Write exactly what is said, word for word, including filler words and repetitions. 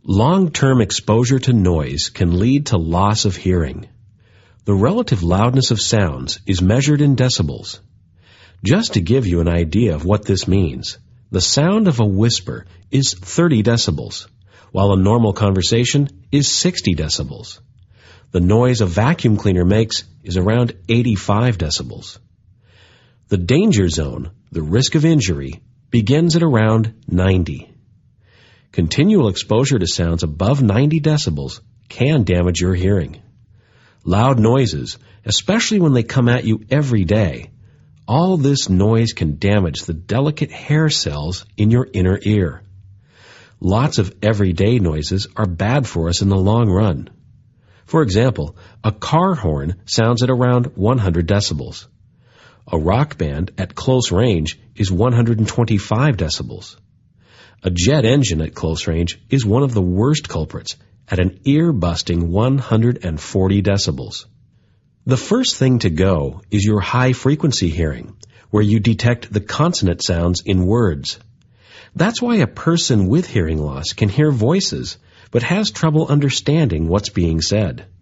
Long-term exposure to noise can lead to loss of hearing. The relative loudness of sounds is measured in decibels. Just to give you an idea of what this means, the sound of a whisper is thirty decibels, while a normal conversation is sixty decibels. The noise a vacuum cleaner makes is around eighty-five decibels. The danger zone, the risk of injury, begins at around ninety. Continual exposure to sounds above ninety decibels can damage your hearing. Loud noises, especially when they come at you every day, all this noise can damage the delicate hair cells in your inner ear. Lots of everyday noises are bad for us in the long run. For example, a car horn sounds at around one hundred decibels. A rock band at close range is one hundred twenty-five decibels. A jet engine at close range is one of the worst culprits at an ear-busting one hundred forty decibels. The first thing to go is your high-frequency hearing, where you detect the consonant sounds in words. That's why a person with hearing loss can hear voices, but has trouble understanding what's being said.